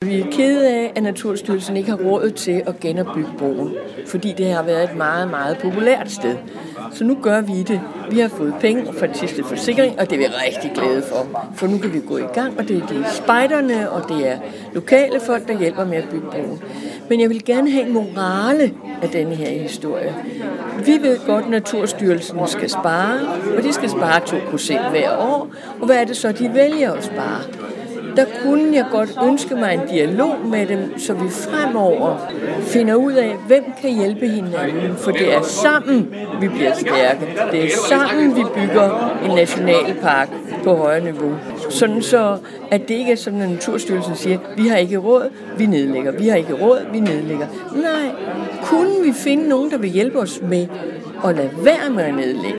vi er kede af, at Naturstyrelsen ikke har råd til at genopbygge broen, fordi det har været et meget, meget populært sted. Så nu gør vi det. Vi har fået penge fra den sidste forsikring, og det er vi rigtig glade for nu kan vi gå i gang, og det er de spejderne, og det er lokale folk, der hjælper med at bygge broen. Men jeg vil gerne have en morale af denne her historie. Vi ved godt, at Naturstyrelsen skal spare, og de skal spare 2% hver år. Og hvad er det så, de vælger at spare? Der kunne jeg godt ønske mig en dialog med dem, så vi fremover finder ud af, hvem kan hjælpe hinanden. For det er sammen, vi bliver stærke. Det er sammen, vi bygger en nationalpark på højere niveau. Sådan så, at det ikke er sådan, at Naturstyrelsen siger, vi har ikke råd, vi nedlægger. Vi har ikke råd, vi nedlægger. Nej, kunne vi finde nogen, der vil hjælpe os med at lade være med at nedlægge?